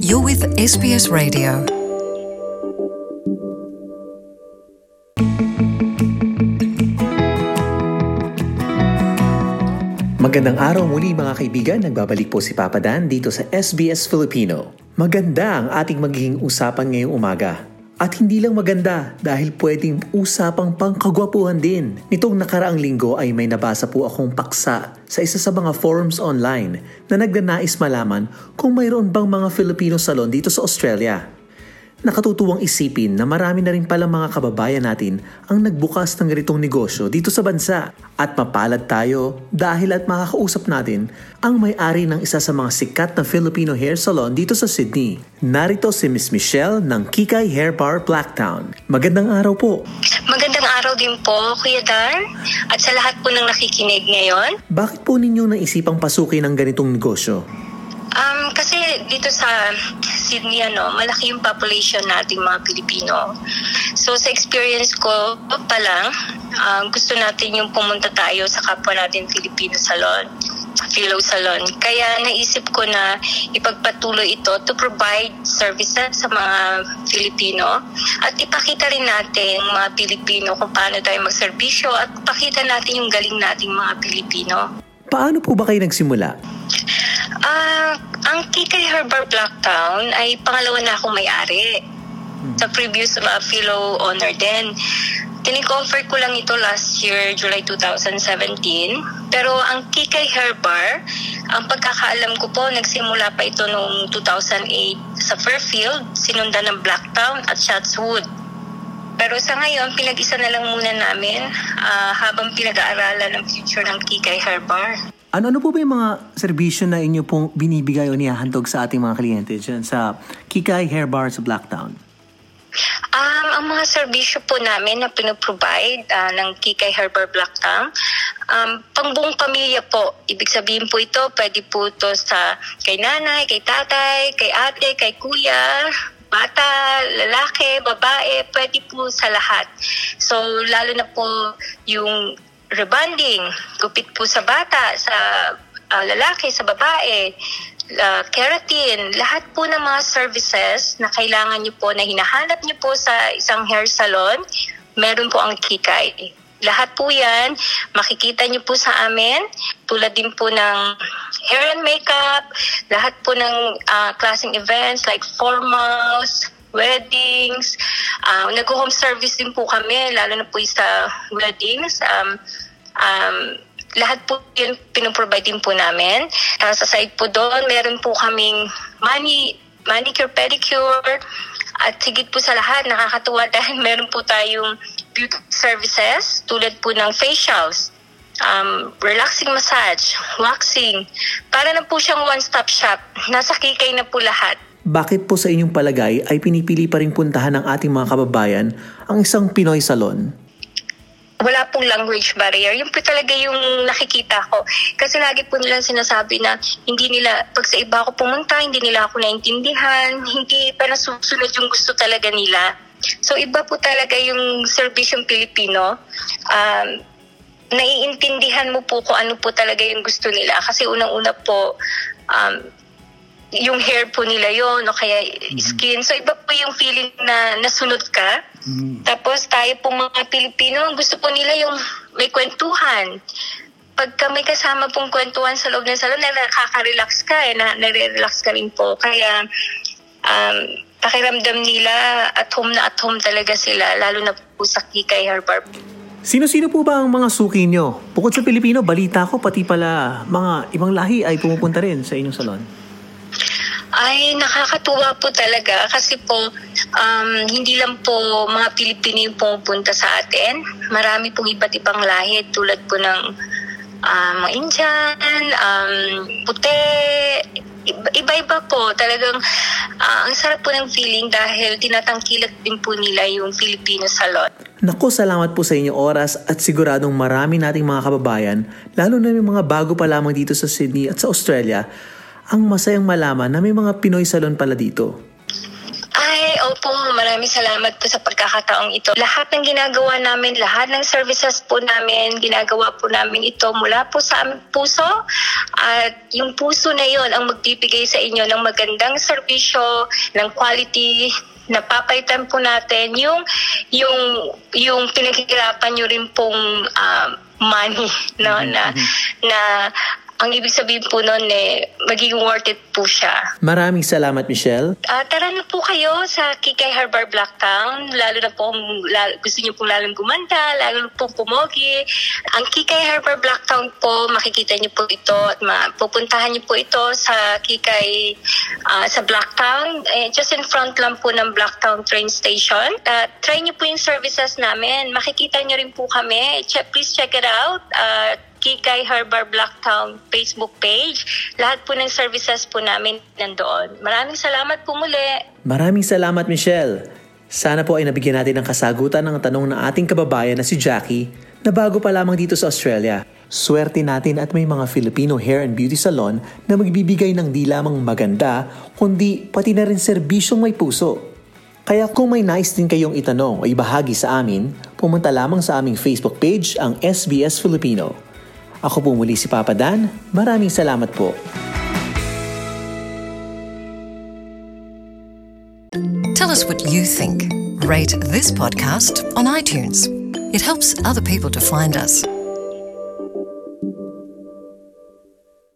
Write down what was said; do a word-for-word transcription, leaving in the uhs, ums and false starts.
You're with S B S Radio. Magandang araw muli mga kaibigan, nagbabalik po si Papa Dan dito sa S B S Filipino. Maganda ang ating magiging usapan ngayong umaga. At hindi lang maganda dahil pwedeng usapang pangkagwapuhan din. Nitong nakaraang linggo ay may nabasa po akong paksa sa isa sa mga forums online na nagnanais malaman kung mayroon bang mga Filipino salon dito sa Australia. Nakatutuwang isipin na marami na rin palang mga kababayan natin ang nagbukas ng ganitong negosyo dito sa bansa. At mapalad tayo dahil at makakausap natin ang may-ari ng isa sa mga sikat na Filipino hair salon dito sa Sydney. Narito si Miss Michelle ng Kikay Hair Bar Blacktown. Magandang araw po. Magandang araw din po, Kuya Dan, at sa lahat po ng nakikinig ngayon. Bakit po ninyo naisipang pasukin ang ganitong negosyo? Um, kasi dito sa Sydney, ano, malaki yung population nating mga Pilipino. So sa experience ko pa lang, um, gusto natin yung pumunta tayo sa kapwa natin Filipino salon, Filo Salon. Kaya naisip ko na ipagpatuloy ito to provide services sa mga Filipino at ipakita rin natin mga Pilipino kung paano tayo magserbisyo at pakita natin yung galing nating mga Pilipino. Paano po ba kayo nagsimula? Uh, ang Kikay Hair Bar Blacktown ay pangalawa na akong may-ari. Hmm. Sa previous uh, Philo owner din. Tinikover ko lang ito last year, July twenty seventeen. Pero ang Kikay Hair Bar, ang pagkakaalam ko po, nagsimula pa ito noong two thousand eight sa Fairfield, sinundan ng Blacktown at Chatswood. Pero sa ngayon, pinag-isa na lang muna namin uh, habang pinag-aaralan ng future ng Kikay Hair Bar. Ano-ano po ba yung mga serbisyo na inyo pong binibigay o nihahandog sa ating mga kliyente dyan sa Kikay Hair Bar sa Blacktown? Um, ang mga serbisyo po namin na pinoprovide uh, ng Kikay Hair Bar Blacktown, um, pangbuong pamilya po. Ibig sabihin po ito, pwede po ito sa kay nanay, kay tatay, kay ate, kay kuya, bata, lalaki, babae, pwede po sa lahat. So, lalo na po yung rebonding, gupit po sa bata, sa uh, lalaki, sa babae, uh, keratin, lahat po ng mga services na kailangan nyo po, na hinahanap nyo po sa isang hair salon, meron po ang Kikay. Lahat po yan, makikita nyo po sa amin, tulad din po ng hair and makeup, lahat po ng uh, klaseng events like formals, weddings, uh, nag-home service din po kami, lalo na po sa weddings. Um, um, lahat po yun pinoprovide din po namin. Uh, sa side po doon, meron po kaming mani, manicure, pedicure, at higit po sa lahat, nakakatuwa dahil meron po tayong beauty services tulad po ng facials, um, relaxing massage, waxing. Para na po siyang one-stop shop. Nasa Kikay na po lahat. Bakit po sa inyong palagay ay pinipili pa rin puntahan ng ating mga kababayan ang isang Pinoy salon? Wala pong language barrier. Yung po talaga yung nakikita ko. Kasi lagi po nilang sinasabi na hindi nila, pag sa iba ako pumunta, hindi nila ako naintindihan, hindi pa nasusunod yung gusto talaga nila. So iba po talaga yung serbisyong Pilipino. Um, naiintindihan mo po kung ano po talaga yung gusto nila. Kasi unang-una po, um, yung hair po nila yon o kaya skin. So iba po yung feeling na nasunod ka. Mm. Tapos tayo po mga Pilipino, gusto po nila yung may kwentuhan. Pagka may kasama pong kwentuhan sa loob ng salon, na nakaka-relax ka eh, na nare-relax ka rin po. Kaya um, pakiramdam nila at home na at home talaga sila, lalo na po sa Kikay Hair Bar. Sino-sino po ba ang mga suki nyo? Bukod sa Pilipino, balita ko pati pala mga ibang lahi ay pumupunta rin sa inyong salon. Ay, nakakatuwa po talaga kasi po um, hindi lang po mga Pilipino yung pumupunta sa atin. Marami pong iba't ibang lahi tulad po ng uh, mga Indian, um, puti, iba-iba po. Talagang uh, ang sarap po ng feeling dahil tinatangkilik din po nila yung Filipino salon. Naku, salamat po sa inyong oras at siguradong marami nating mga kababayan, lalo na yung mga bago pa lamang dito sa Sydney at sa Australia, ang masayang malaman na may mga Pinoy salon pala dito. Ay, opo. po, maraming salamat po sa pagkakataong ito. Lahat ng ginagawa namin, lahat ng services po namin, ginagawa po namin ito mula po sa aming puso. At yung puso na yon ang magbibigay sa inyo ng magandang serbisyo, ng quality, napapalitan po natin yung yung yung pinaghihirapan nyo rin pong uh, money, no, mm-hmm. na na ang ibig sabihin po nun eh, magiging worth it po siya. Maraming salamat, Michelle. Uh, tara na po kayo sa Kikay Herbal Blacktown. Lalo na po kung lalo, gusto niyo pong lalong gumanda, lalo na pong pumogi. Ang Kikay Herbal Blacktown po, makikita niyo po ito at mapupuntahan niyo po ito sa Kikay, uh, sa Blacktown. Eh, just in front lang po ng Blacktown train station. Uh, try niyo po yung services namin. Makikita niyo rin po kami. Check, please check it out. Uh, Kikay Herbal Blacktown Facebook page. Lahat po ng services po namin nandoon. Maraming salamat po muli. Maraming salamat, Michelle. Sana po ay nabigyan natin ng kasagutan ng tanong ng ating kababayan na si Jackie na bago pa lamang dito sa Australia. Swerte natin at may mga Filipino hair and beauty salon na magbibigay ng di lamang maganda, kundi pati na rin serbisyong may puso. Kaya kung may nais din kayong itanong o ibahagi sa amin, pumunta lamang sa aming Facebook page, ang S B S Filipino. Ako po muli si Papa Dan. Maraming salamat po. Tell us what you think. Rate this podcast on iTunes. It helps other people to find us.